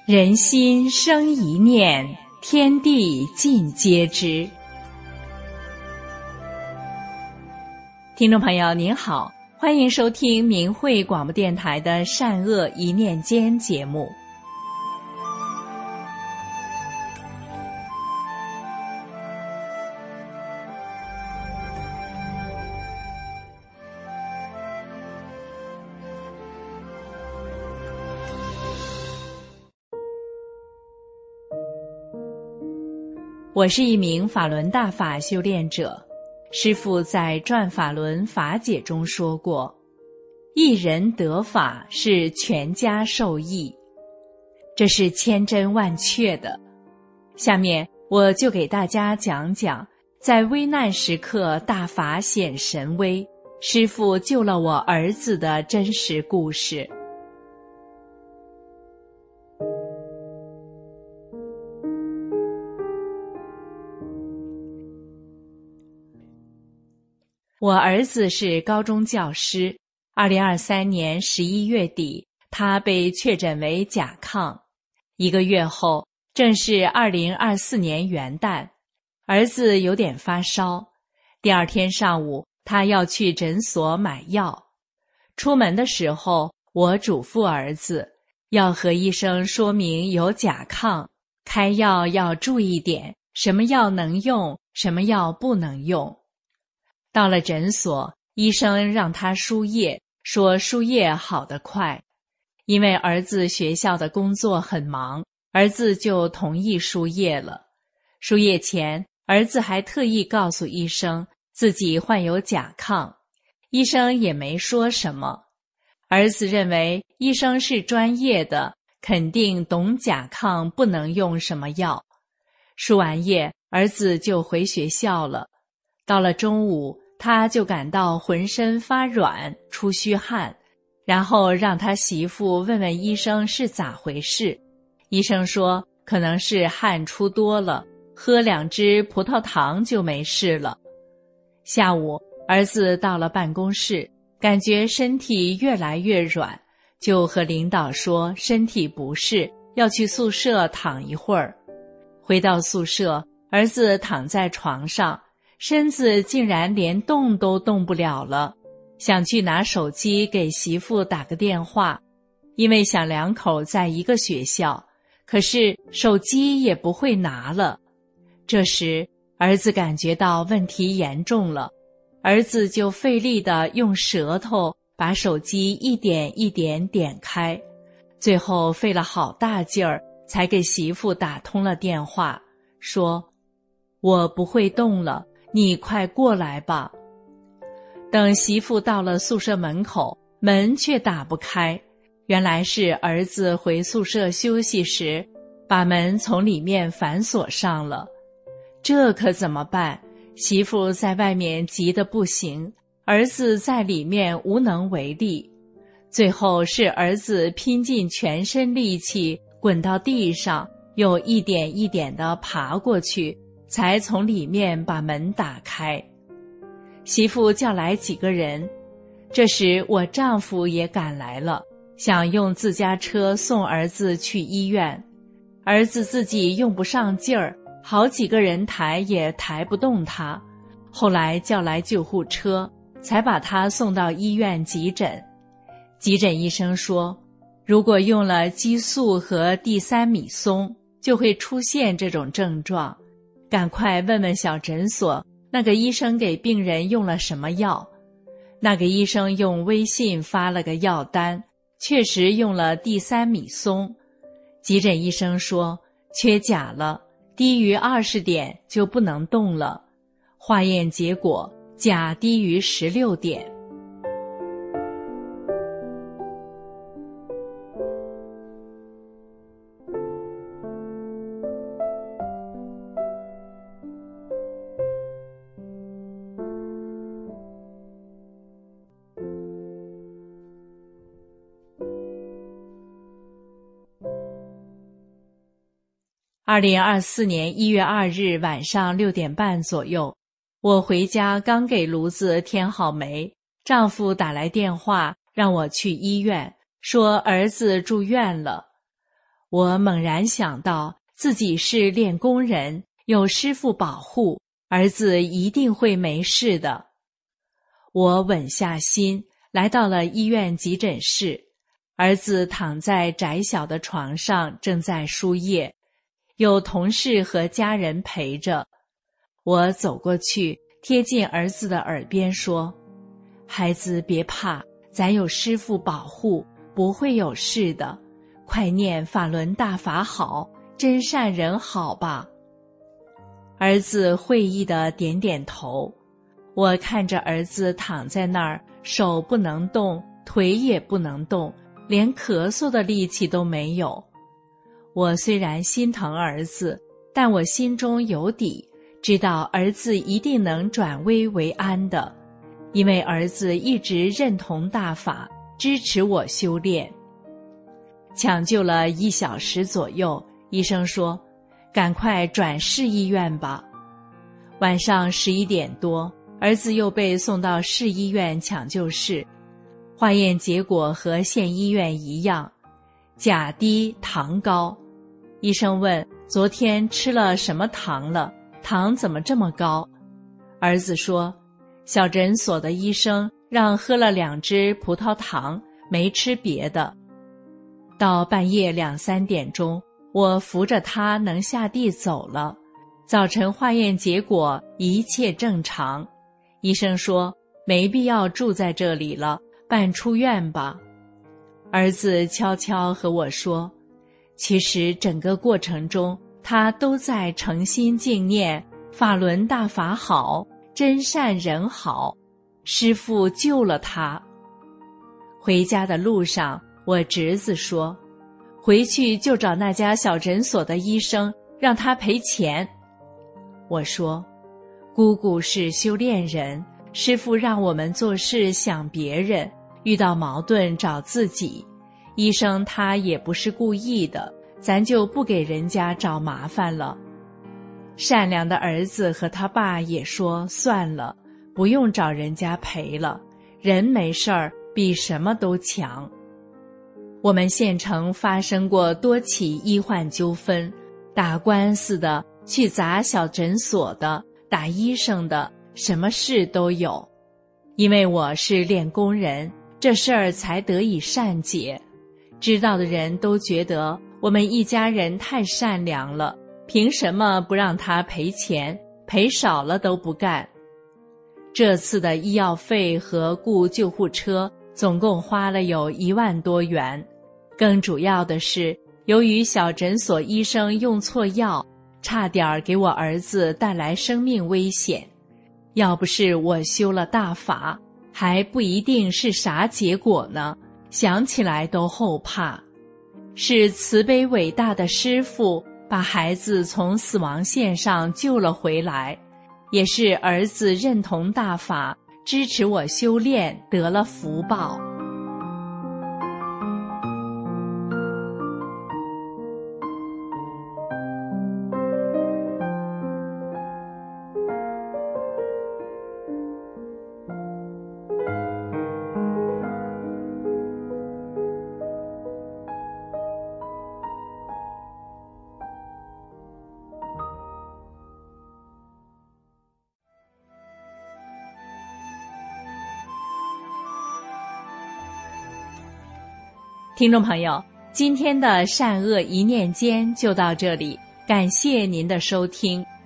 人心生一念，天地尽皆知。听众朋友您好，欢迎收听明慧广播电台的善恶一念间节目。我是一名法轮大法修炼者，师父在《转法轮法解》中说过，一人得法是全家受益，这是千真万确的。下面我就给大家讲讲，在危难时刻大法显神威，师父救了我儿子的真实故事。我儿子是高中教师，2023年11月底，他被确诊为甲亢。1个月后，正是2024年元旦，儿子有点发烧。第二天上午，他要去诊所买药。出门的时候，我嘱咐儿子要和医生说明有甲亢，开药要注意点，什么药能用，什么药不能用。到了诊所，医生让他输液，说输液好得快。因为儿子学校的工作很忙，儿子就同意输液了。输液前，儿子还特意告诉医生自己患有甲亢，医生也没说什么。儿子认为医生是专业的，肯定懂甲亢不能用什么药。输完液，儿子就回学校了。到了中午，他就感到浑身发软，出虚汗，然后让他媳妇问问医生是咋回事。医生说可能是汗出多了，喝2支葡萄糖就没事了。下午，儿子到了办公室，感觉身体越来越软，就和领导说身体不适，要去宿舍躺一会儿。回到宿舍，儿子躺在床上，身子竟然连动都动不了了，想去拿手机给媳妇打个电话，因为想两口在一个学校，可是手机也不会拿了。这时，儿子感觉到问题严重了，儿子就费力地用舌头把手机一点一点点开，最后费了好大劲儿，才给媳妇打通了电话，说：“我不会动了，你快过来吧。”等媳妇到了宿舍门口，门却打不开，原来是儿子回宿舍休息时，把门从里面反锁上了。这可怎么办？媳妇在外面急得不行，儿子在里面无能为力。最后是儿子拼尽全身力气滚到地上，又一点一点地爬过去，才从里面把门打开。媳妇叫来几个人，这时我丈夫也赶来了，想用自家车送儿子去医院。儿子自己用不上劲儿，好几个人抬也抬不动他，后来叫来救护车，才把他送到医院急诊。急诊医生说，如果用了激素和地三米松，就会出现这种症状，赶快问问小诊所那个医生给病人用了什么药。那个医生用微信发了个药单，确实用了地三米松。急诊医生说缺钾了，低于20点就不能动了。化验结果钾低于16点。2024年1月2日晚上6点半左右，我回家刚给炉子添好煤，丈夫打来电话让我去医院，说儿子住院了。 我猛然想到自己是练功人，有师父保护，儿子一定会没事的。我稳下心，来到了医院急诊室。儿子躺在窄小的床上，正在输液，有同事和家人陪着。我走过去，贴近儿子的耳边说：“孩子别怕，咱有师父保护，不会有事的。快念法轮大法好，真善人好吧。”儿子会意地点点头。我看着儿子躺在那儿，手不能动，腿也不能动，连咳嗽的力气都没有。我虽然心疼儿子，但我心中有底，知道儿子一定能转危为安的，因为儿子一直认同大法，支持我修炼。抢救了1小时左右，医生说：“赶快转市医院吧。”晚上11点多，儿子又被送到市医院抢救室，化验结果和县医院一样，钾低糖高。医生问：“昨天吃了什么糖了？糖怎么这么高？”儿子说：“小诊所的医生让喝了2支葡萄糖，没吃别的。”到半夜2、3点钟，我扶着他能下地走了。早晨化验结果一切正常，医生说没必要住在这里了，办出院吧。儿子悄悄和我说，其实整个过程中他都在诚心敬念法轮大法好，真善人好，师父救了他。回家的路上，我侄子说，回去就找那家小诊所的医生，让他赔钱。我说，姑姑是修炼人，师父让我们做事想别人，遇到矛盾找自己，医生他也不是故意的，咱就不给人家找麻烦了。善良的儿子和他爸也说，算了，不用找人家赔了，人没事儿比什么都强。我们县城发生过多起医患纠纷，打官司的，去砸小诊所的，打医生的，什么事都有。因为我是练功人，这事儿才得以善解。知道的人都觉得我们一家人太善良了，凭什么不让他赔钱，赔少了都不干。这次的医药费和雇救护车总共花了有1万多元。更主要的是，由于小诊所医生用错药，差点给我儿子带来生命危险。要不是我修了大法，还不一定是啥结果呢，想起来都后怕。是慈悲伟大的师父把孩子从死亡线上救了回来，也是儿子认同大法，支持我修炼，得了福报。听众朋友，今天的善恶一念间就到这里，感谢您的收听。